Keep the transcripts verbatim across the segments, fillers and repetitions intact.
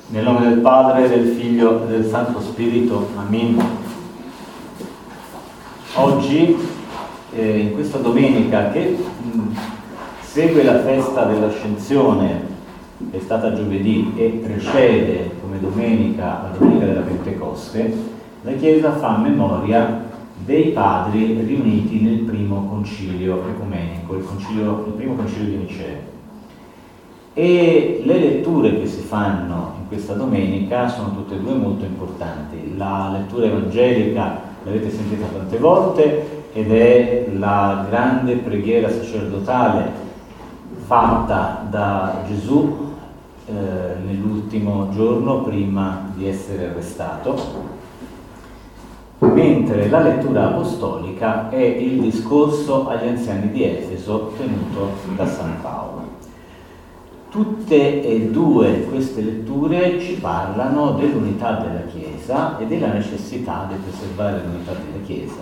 Nel nome del Padre, del Figlio e del Santo Spirito. Amin. Oggi, eh, in questa domenica che mh, segue la festa dell'Ascensione, che è stata giovedì e precede come domenica la domenica della Pentecoste, la Chiesa fa memoria dei padri riuniti nel primo concilio ecumenico, il, concilio, il primo concilio di Nicea. E le letture che si fanno in questa domenica sono tutte e due molto importanti. La lettura evangelica l'avete sentita tante volte ed è la grande preghiera sacerdotale fatta da Gesù eh, nell'ultimo giorno prima di essere arrestato, mentre la lettura apostolica è il discorso agli anziani di Efeso tenuto da San Paolo. Tutte e due queste letture ci parlano dell'unità della Chiesa e della necessità di preservare l'unità della Chiesa,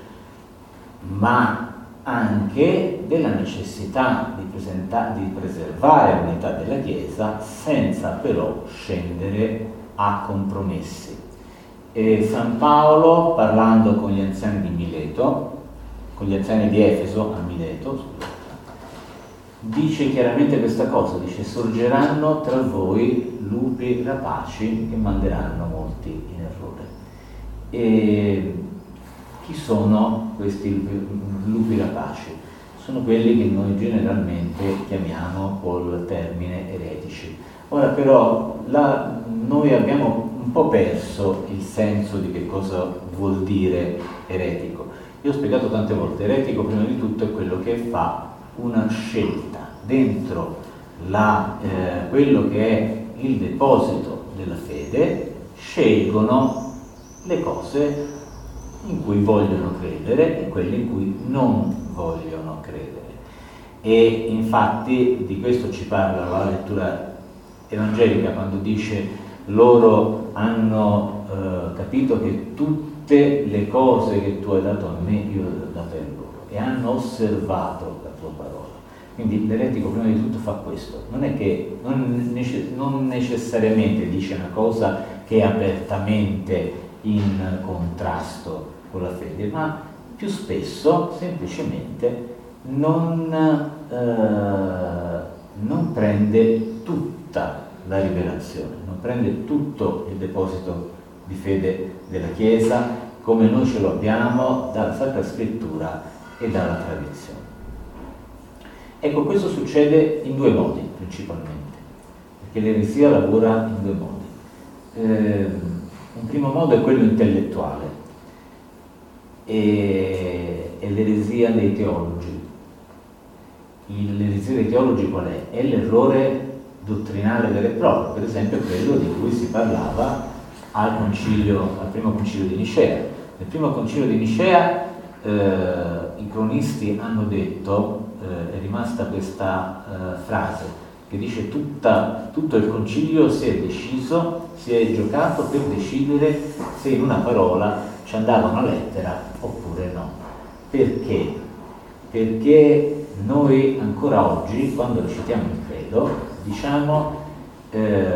ma anche della necessità di, presenta- di preservare l'unità della Chiesa senza però scendere a compromessi. E San Paolo, parlando con gli anziani di Mileto, con gli anziani di Efeso a Mileto, scusate, dice chiaramente questa cosa, dice: sorgeranno tra voi lupi rapaci che manderanno molti in errore. E chi sono questi lupi rapaci? Sono quelli che noi generalmente chiamiamo col termine eretici. Ora però la, noi abbiamo un po' perso il senso di che cosa vuol dire eretico. Io ho spiegato tante volte, eretico prima di tutto è quello che fa una scelta dentro la, eh, quello che è il deposito della fede, scelgono le cose in cui vogliono credere e quelle in cui non vogliono credere. E infatti di questo ci parla la lettura evangelica quando dice: loro hanno eh, capito che tutte le cose che tu hai dato a me io le ho date a loro e hanno osservato la tua parola. Quindi l'eretico prima di tutto fa questo, non è che non, necess- non necessariamente dice una cosa che è apertamente in contrasto con la fede, ma più spesso semplicemente non, eh, non prende tutta la rivelazione, non prende tutto il deposito di fede della Chiesa come noi ce lo abbiamo dalla Sacra Scrittura e dalla tradizione. Ecco, questo succede in due modi principalmente, perché l'eresia lavora in due modi. Eh, un primo modo è quello intellettuale, e, è l'eresia dei teologi. L'eresia dei teologi qual è? È l'errore dottrinale vero e proprio, per esempio quello di cui si parlava al, concilio, al primo concilio di Nicea. Nel primo concilio di Nicea eh, i cronisti hanno detto, eh, è rimasta questa eh, frase che dice: tutta, tutto il concilio si è deciso, si è giocato per decidere se in una parola ci andava una lettera oppure no. Perché? Perché noi ancora oggi, quando recitiamo il credo, diciamo eh,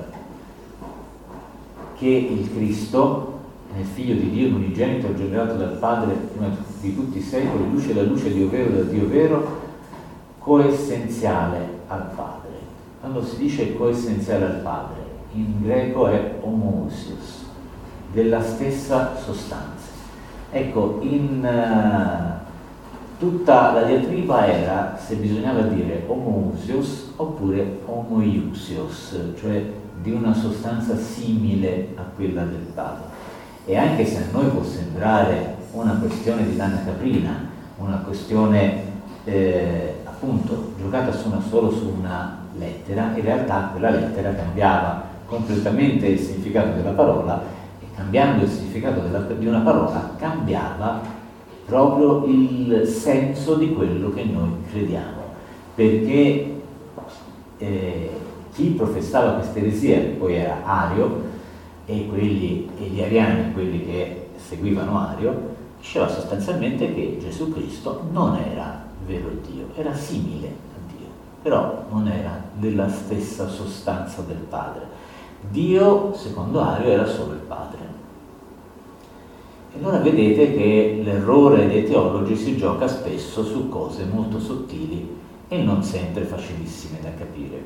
che il Cristo, nel Figlio di Dio, l'unigenito generato dal Padre prima di tutti i secoli, luce da luce, Dio vero da Dio vero, coessenziale al Padre. Quando si dice coessenziale al Padre, in greco è homoousios, della stessa sostanza. Ecco, in uh, tutta la diatriba era se bisognava dire homoousios oppure homoiousios, cioè di una sostanza simile a quella del Padre. E anche se a noi può sembrare una questione di danna caprina, una questione eh, appunto giocata su una, solo su una lettera, in realtà quella lettera cambiava completamente il significato della parola, e cambiando il significato della, di una parola cambiava proprio il senso di quello che noi crediamo, perché eh, chi professava questa eresia, che poi era Ario, e quelli e gli ariani, quelli che seguivano Ario, diceva sostanzialmente che Gesù Cristo non era vero Dio, era simile a Dio, però non era della stessa sostanza del Padre. Dio, secondo Ario, era solo il Padre. E allora vedete che l'errore dei teologi si gioca spesso su cose molto sottili e non sempre facilissime da capire.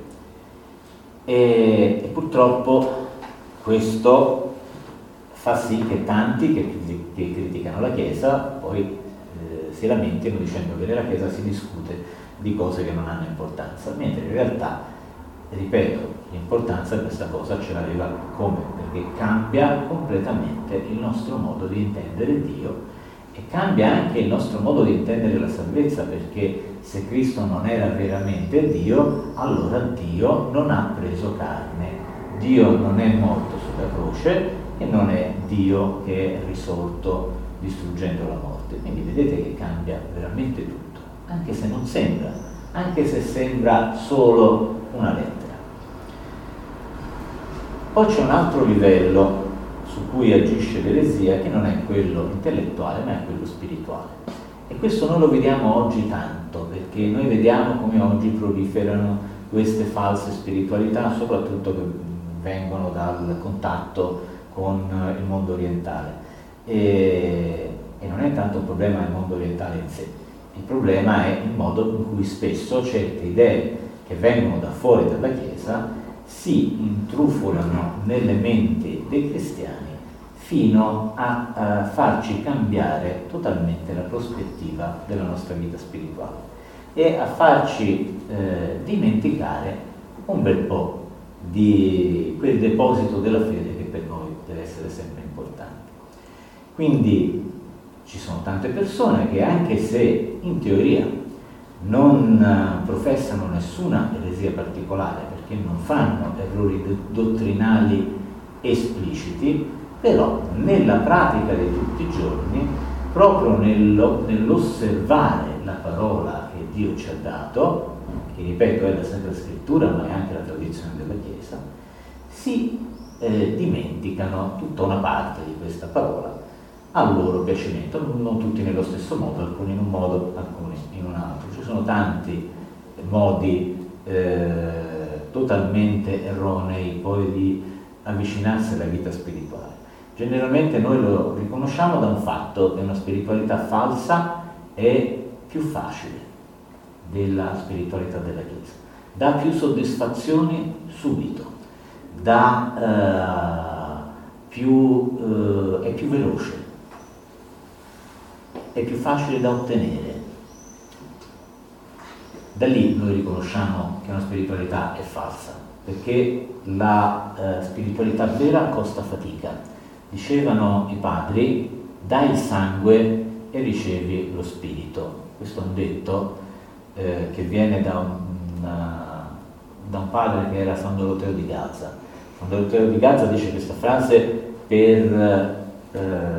E, e purtroppo questo fa sì che tanti che, che criticano la Chiesa poi eh, si lamentino dicendo che nella Chiesa si discute di cose che non hanno importanza, mentre in realtà, ripeto, l'importanza di questa cosa ce l'aveva come? Perché cambia completamente il nostro modo di intendere Dio e cambia anche il nostro modo di intendere la salvezza, perché se Cristo non era veramente Dio, allora Dio non ha preso carne, Dio non è morto sulla croce e non è Dio che è risorto distruggendo la morte. Quindi vedete che cambia veramente tutto, anche se non sembra, anche se sembra solo una lettera. Poi c'è un altro livello su cui agisce l'eresia, che non è quello intellettuale, ma è quello spirituale. E questo noi lo vediamo oggi tanto, perché noi vediamo come oggi proliferano queste false spiritualità, soprattutto che vengono dal contatto con il mondo orientale. E, e non è tanto un problema del mondo orientale in sé, il problema è il modo in cui spesso certe idee che vengono da fuori dalla Chiesa si intrufolano nelle menti dei cristiani fino a, a farci cambiare totalmente la prospettiva della nostra vita spirituale e a farci eh, dimenticare un bel po' di quel deposito della fede che per noi deve essere sempre importante. Quindi ci sono tante persone che, anche se in teoria non professano nessuna eresia particolare, perché non fanno errori dottrinali espliciti, però nella pratica di tutti i giorni, proprio nello, nell'osservare la parola che Dio ci ha dato, che ripeto è la Sacra Scrittura ma è anche la tradizione della Chiesa, si eh, dimenticano tutta una parte di questa parola a loro piacimento, non tutti nello stesso modo, alcuni in un modo, alcuni in un altro. Ci sono tanti modi eh, totalmente erronei poi di avvicinarsi alla vita spirituale. Generalmente noi lo riconosciamo da un fatto che una spiritualità falsa è più facile della spiritualità della Chiesa, dà più soddisfazioni subito, dà, eh, più, eh, è più veloce, è più facile da ottenere. Da lì noi riconosciamo che una spiritualità è falsa, perché la eh, spiritualità vera costa fatica. Dicevano i padri, dai il sangue e ricevi lo spirito. Questo è un detto eh, che viene da un, una, da un padre che era San Doroteo di Gazza. San Doroteo di Gazza dice questa frase per, eh,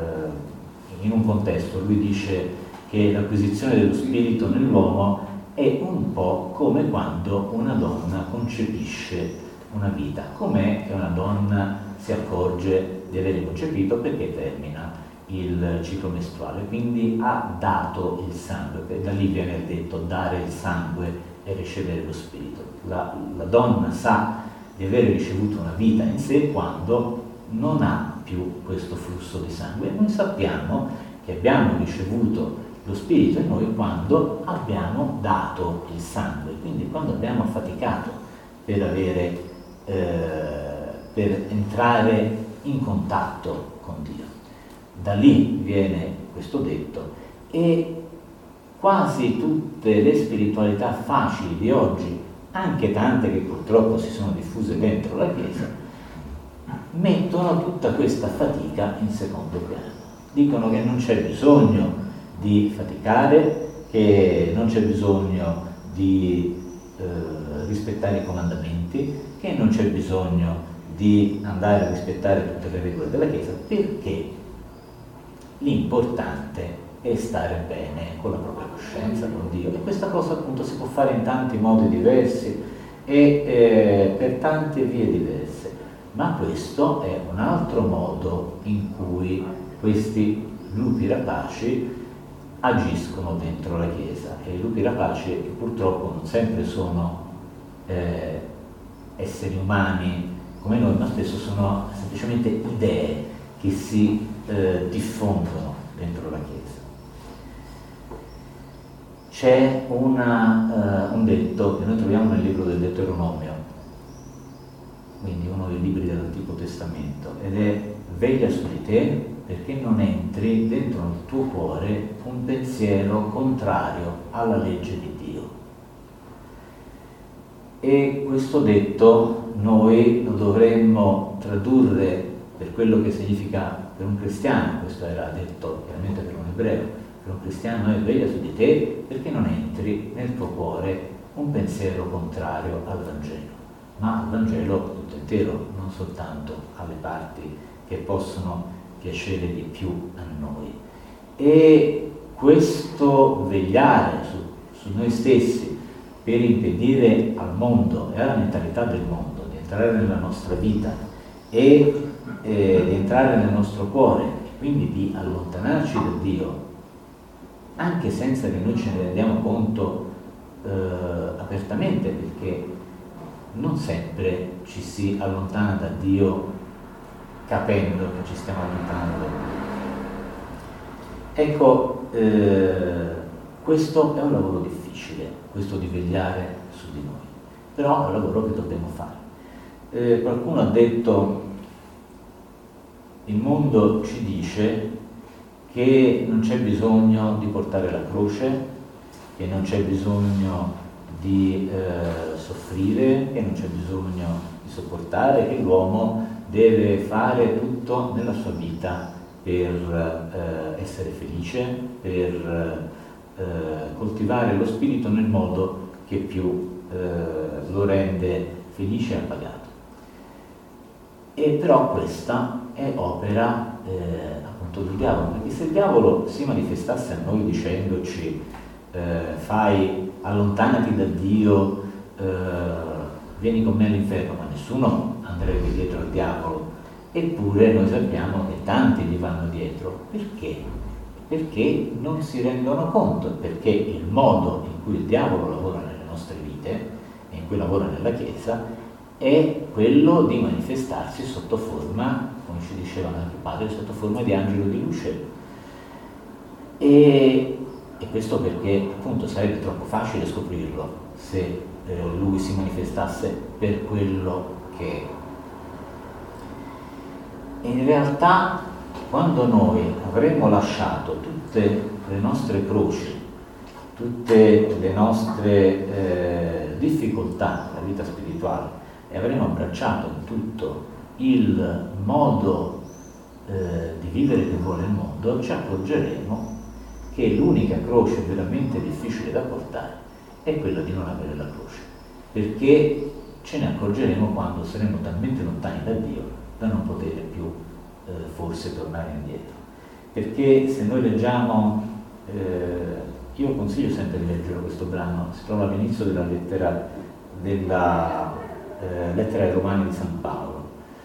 in un contesto. Lui dice che l'acquisizione dello spirito nell'uomo è un po' come quando una donna concepisce una vita. Com'è che una donna si accorge di aver concepito? Perché termina il ciclo mestruale, quindi ha dato il sangue, da lì viene detto dare il sangue e ricevere lo spirito. La, la donna sa di aver ricevuto una vita in sé quando non ha più questo flusso di sangue. Noi sappiamo che abbiamo ricevuto lo spirito in noi quando abbiamo dato il sangue, quindi quando abbiamo faticato per avere eh, per entrare in contatto con Dio. Da lì viene questo detto e quasi tutte le spiritualità facili di oggi, anche tante che purtroppo si sono diffuse dentro la Chiesa, mettono tutta questa fatica in secondo piano. Dicono che non c'è bisogno di faticare, che non c'è bisogno di eh, rispettare i comandamenti, che non c'è bisogno di andare a rispettare tutte le regole della Chiesa, perché l'importante è stare bene con la propria coscienza, con Dio. E questa cosa appunto si può fare in tanti modi diversi e eh, per tante vie diverse, ma questo è un altro modo in cui questi lupi rapaci agiscono dentro la Chiesa. E i lupi rapaci purtroppo non sempre sono eh, esseri umani come noi, ma spesso sono semplicemente idee che si eh, diffondono dentro la Chiesa. C'è una, uh, un detto che noi troviamo nel libro del Deuteronomio, quindi uno dei libri dell'Antico Testamento, ed è: veglia su di te perché non entri dentro il tuo cuore un pensiero contrario alla legge di Dio. E questo detto noi lo dovremmo tradurre per quello che significa per un cristiano. Questo era detto chiaramente per un ebreo. Per un cristiano è: veglia su di te perché non entri nel tuo cuore un pensiero contrario al Vangelo, ma al Vangelo tutto intero, non soltanto alle parti che possono piacere di più a noi. E questo vegliare su, su noi stessi per impedire al mondo e alla mentalità del mondo di entrare nella nostra vita e eh, di entrare nel nostro cuore, quindi di allontanarci da Dio, anche senza che noi ce ne rendiamo conto eh, apertamente, perché non sempre ci si allontana da Dio capendo che ci stiamo allontanando da Dio. Ecco, eh, questo è un lavoro difficile, questo di vegliare su di noi, però è un lavoro che dobbiamo fare. Eh, qualcuno ha detto: il mondo ci dice che non c'è bisogno di portare la croce, che non c'è bisogno di eh, soffrire, che non c'è bisogno di sopportare, che l'uomo deve fare tutto nella sua vita per eh, essere felice, per eh, coltivare lo spirito nel modo che più eh, lo rende felice e appagato. E però questa è opera eh, appunto del diavolo, perché se il diavolo si manifestasse a noi dicendoci eh, fai, allontanati da Dio, eh, vieni con me all'inferno, ma nessuno andrebbe dietro al diavolo, eppure noi sappiamo che tanti gli vanno dietro. Perché? Perché non si rendono conto, perché il modo in cui il diavolo lavora nelle nostre vite e in cui lavora nella Chiesa è quello di manifestarsi sotto forma, come ci dicevano anche i padri, sotto forma di angelo di luce. E, e questo perché appunto sarebbe troppo facile scoprirlo se eh, lui si manifestasse per quello che è. In realtà, quando noi avremo lasciato tutte le nostre croci, tutte le nostre eh, difficoltà nella vita spirituale, e avremo abbracciato in tutto il modo eh, di vivere che vuole il mondo, ci accorgeremo che l'unica croce veramente difficile da portare è quella di non avere la croce, perché ce ne accorgeremo quando saremo talmente lontani da Dio da non poter più eh, forse tornare indietro. Perché se noi leggiamo, eh, io consiglio sempre di leggere questo brano, si trova all'inizio della lettera della Eh, lettera ai Romani di San Paolo.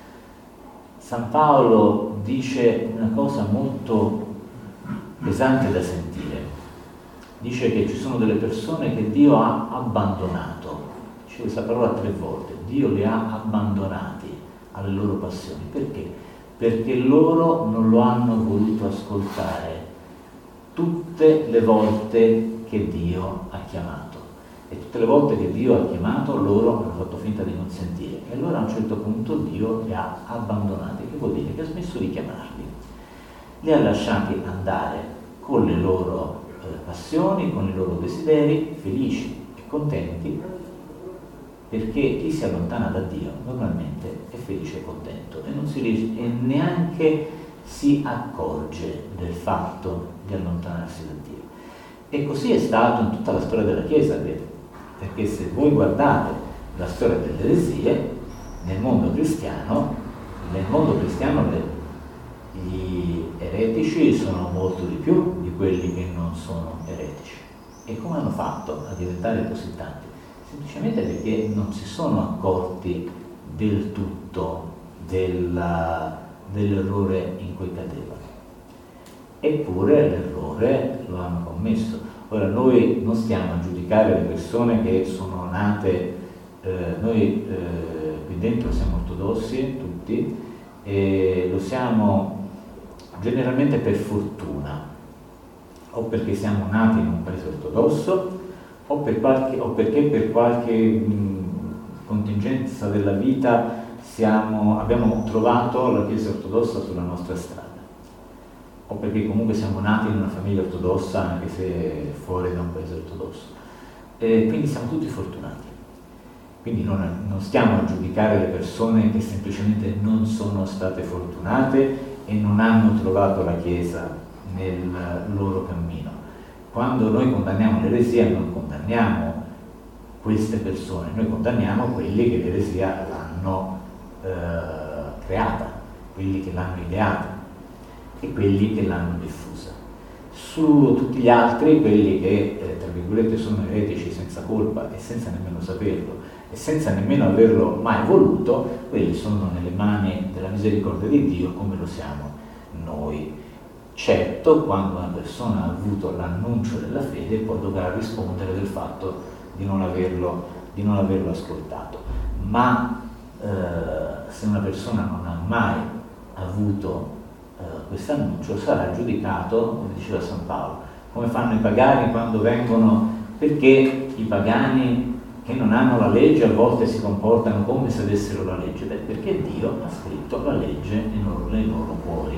San Paolo dice una cosa molto pesante da sentire. Dice che ci sono delle persone che Dio ha abbandonato. Dice questa parola tre volte: Dio li ha abbandonati alle loro passioni. Perché? Perché loro non lo hanno voluto ascoltare tutte le volte che Dio ha chiamato. E tutte le volte che Dio ha chiamato, loro hanno fatto finta di non sentire. E allora a un certo punto Dio li ha abbandonati, che vuol dire che ha smesso di chiamarli. Li ha lasciati andare con le loro eh, passioni, con i loro desideri, felici e contenti, perché chi si allontana da Dio normalmente è felice e contento e, non si riesce, e neanche si accorge del fatto di allontanarsi da Dio. E così è stato in tutta la storia della Chiesa, perché se voi guardate la storia delle eresie, nel mondo cristiano, nel mondo cristiano le, gli eretici sono molto di più di quelli che non sono eretici. E come hanno fatto a diventare così tanti? Semplicemente perché non si sono accorti del tutto della, dell'errore in cui cadevano. Eppure l'errore lo hanno commesso. Ora noi non stiamo a giudicare le persone che sono nate, eh, noi eh, qui dentro siamo ortodossi tutti, e lo siamo generalmente per fortuna, o perché siamo nati in un paese ortodosso, o, per qualche, o perché per qualche mh, contingenza della vita siamo, abbiamo trovato la Chiesa ortodossa sulla nostra strada, o perché comunque siamo nati in una famiglia ortodossa anche se fuori da un paese ortodosso. E quindi siamo tutti fortunati. Quindi non, non stiamo a giudicare le persone che semplicemente non sono state fortunate e non hanno trovato la Chiesa nel loro cammino. Quando noi condanniamo l'eresia non condanniamo queste persone, noi condanniamo quelli che l'eresia l'hanno eh, creata, quelli che l'hanno ideata e quelli che l'hanno diffusa. Su tutti gli altri, quelli che eh, tra virgolette sono eretici senza colpa e senza nemmeno saperlo e senza nemmeno averlo mai voluto, quelli sono nelle mani della misericordia di Dio come lo siamo noi. Certo, quando una persona ha avuto l'annuncio della fede poi dovrà rispondere del fatto di non averlo, di non averlo ascoltato, ma eh, se una persona non ha mai avuto eh, questo annuncio sarà giudicato, come diceva San Paolo, come fanno i pagani quando vengono, perché i pagani che non hanno la legge a volte si comportano come se avessero la legge. Beh, perché Dio ha scritto la legge nei loro, nei loro cuori.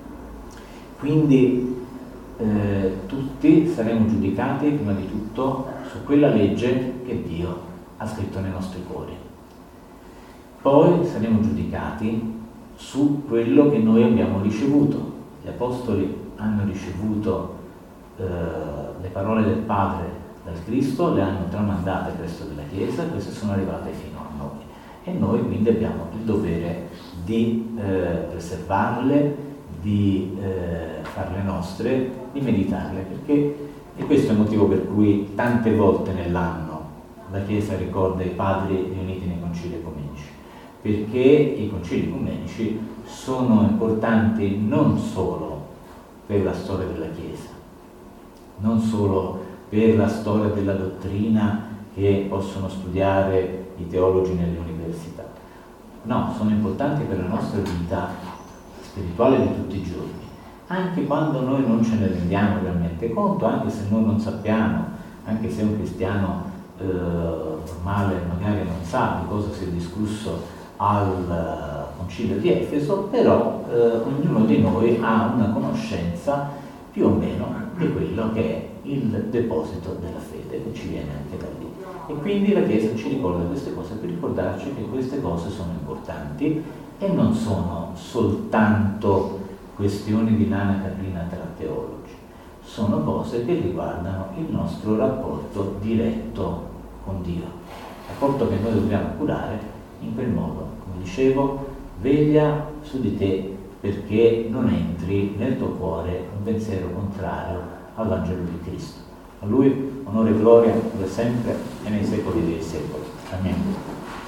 Quindi eh, tutti saremo giudicati prima di tutto su quella legge che Dio ha scritto nei nostri cuori. Poi saremo giudicati su quello che noi abbiamo ricevuto. Gli apostoli hanno ricevuto eh, le parole del Padre dal Cristo, le hanno tramandate presso della Chiesa, queste sono arrivate fino a noi. E noi quindi abbiamo il dovere di eh, preservarle, di eh, farle nostre, di meditarle, perché e questo è il motivo per cui tante volte nell'anno la Chiesa ricorda i padri riuniti nei concili ecumenici, perché i concili ecumenici sono importanti non solo per la storia della Chiesa, non solo per la storia della dottrina che possono studiare i teologi nelle università, no, sono importanti per la nostra vita spirituale di tutti i giorni, anche quando noi non ce ne rendiamo realmente conto, anche se noi non sappiamo, anche se un cristiano eh, normale magari non sa di cosa si è discusso al concilio di Efeso, però eh, ognuno di noi ha una conoscenza più o meno di quello che è il deposito della fede che ci viene anche da lì. E quindi la Chiesa ci ricorda queste cose per ricordarci che queste cose sono importanti e non sono soltanto questioni di lana caprina tra teologi, sono cose che riguardano il nostro rapporto diretto con Dio, rapporto che noi dobbiamo curare in quel modo, come dicevo, veglia su di te perché non entri nel tuo cuore un pensiero contrario al Vangelo di Cristo. A Lui onore e gloria per sempre e nei secoli dei secoli. Amen.